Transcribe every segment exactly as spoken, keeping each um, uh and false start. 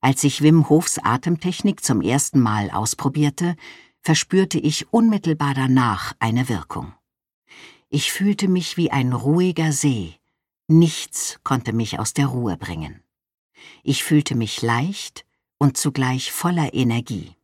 Als ich Wim Hofs Atemtechnik zum ersten Mal ausprobierte, verspürte ich unmittelbar danach eine Wirkung. Ich fühlte mich wie ein ruhiger See. Nichts konnte mich aus der Ruhe bringen. Ich fühlte mich leicht und zugleich voller Energie.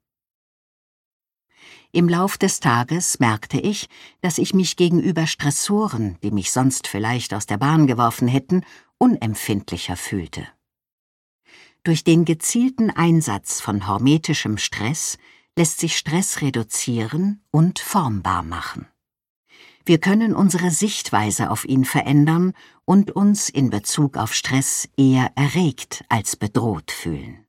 Im Lauf des Tages merkte ich, dass ich mich gegenüber Stressoren, die mich sonst vielleicht aus der Bahn geworfen hätten, unempfindlicher fühlte. Durch den gezielten Einsatz von hormetischem Stress lässt sich Stress reduzieren und formbar machen. Wir können unsere Sichtweise auf ihn verändern und uns in Bezug auf Stress eher erregt als bedroht fühlen.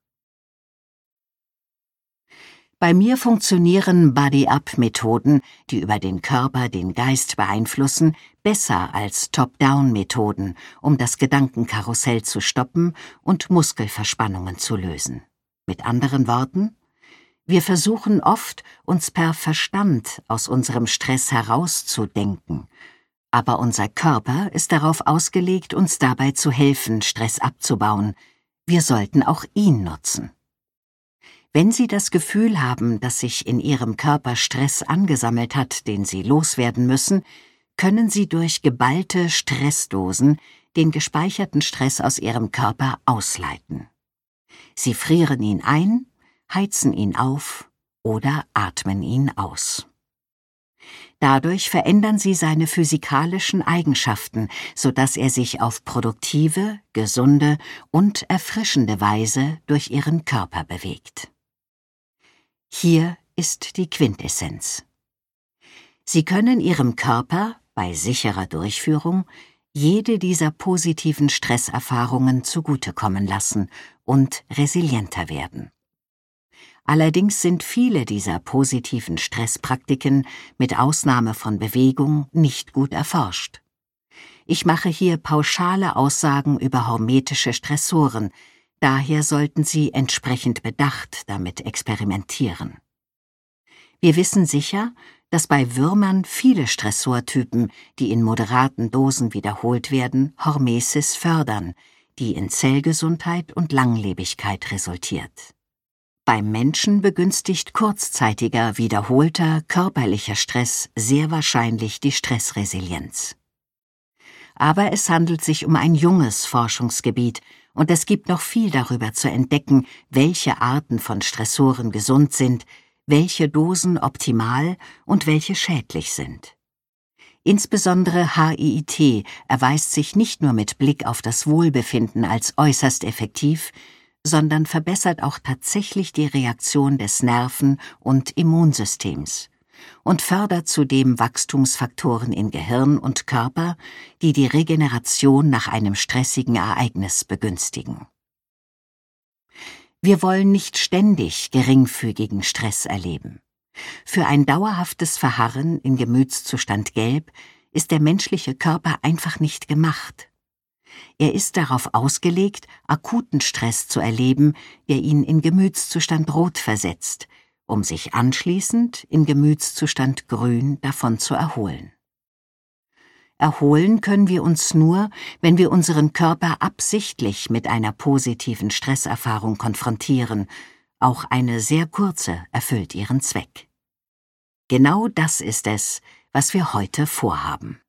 Bei mir funktionieren Body-Up-Methoden, die über den Körper den Geist beeinflussen, besser als Top-Down-Methoden, um das Gedankenkarussell zu stoppen und Muskelverspannungen zu lösen. Mit anderen Worten: Wir versuchen oft, uns per Verstand aus unserem Stress herauszudenken, aber unser Körper ist darauf ausgelegt, uns dabei zu helfen, Stress abzubauen. Wir sollten auch ihn nutzen. Wenn Sie das Gefühl haben, dass sich in Ihrem Körper Stress angesammelt hat, den Sie loswerden müssen, können Sie durch geballte Stressdosen den gespeicherten Stress aus Ihrem Körper ausleiten. Sie frieren ihn ein, heizen ihn auf oder atmen ihn aus. Dadurch verändern Sie seine physikalischen Eigenschaften, sodass er sich auf produktive, gesunde und erfrischende Weise durch Ihren Körper bewegt. Hier ist die Quintessenz. Sie können Ihrem Körper bei sicherer Durchführung jede dieser positiven Stresserfahrungen zugutekommen lassen und resilienter werden. Allerdings sind viele dieser positiven Stresspraktiken mit Ausnahme von Bewegung nicht gut erforscht. Ich mache hier pauschale Aussagen über hormetische Stressoren, daher sollten Sie entsprechend bedacht damit experimentieren. Wir wissen sicher, dass bei Würmern viele Stressortypen, die in moderaten Dosen wiederholt werden, Hormesis fördern, die in Zellgesundheit und Langlebigkeit resultiert. Beim Menschen begünstigt kurzzeitiger, wiederholter, körperlicher Stress sehr wahrscheinlich die Stressresilienz. Aber es handelt sich um ein junges Forschungsgebiet und es gibt noch viel darüber zu entdecken, welche Arten von Stressoren gesund sind, welche Dosen optimal und welche schädlich sind. Insbesondere H I I T erweist sich nicht nur mit Blick auf das Wohlbefinden als äußerst effektiv, sondern verbessert auch tatsächlich die Reaktion des Nerven- und Immunsystems und fördert zudem Wachstumsfaktoren in Gehirn und Körper, die die Regeneration nach einem stressigen Ereignis begünstigen. Wir wollen nicht ständig geringfügigen Stress erleben. Für ein dauerhaftes Verharren in Gemütszustand Gelb ist der menschliche Körper einfach nicht gemacht. Er ist darauf ausgelegt, akuten Stress zu erleben, der ihn in Gemütszustand Rot versetzt, um sich anschließend in Gemütszustand Grün davon zu erholen. Erholen können wir uns nur, wenn wir unseren Körper absichtlich mit einer positiven Stresserfahrung konfrontieren. Auch eine sehr kurze erfüllt ihren Zweck. Genau das ist es, was wir heute vorhaben.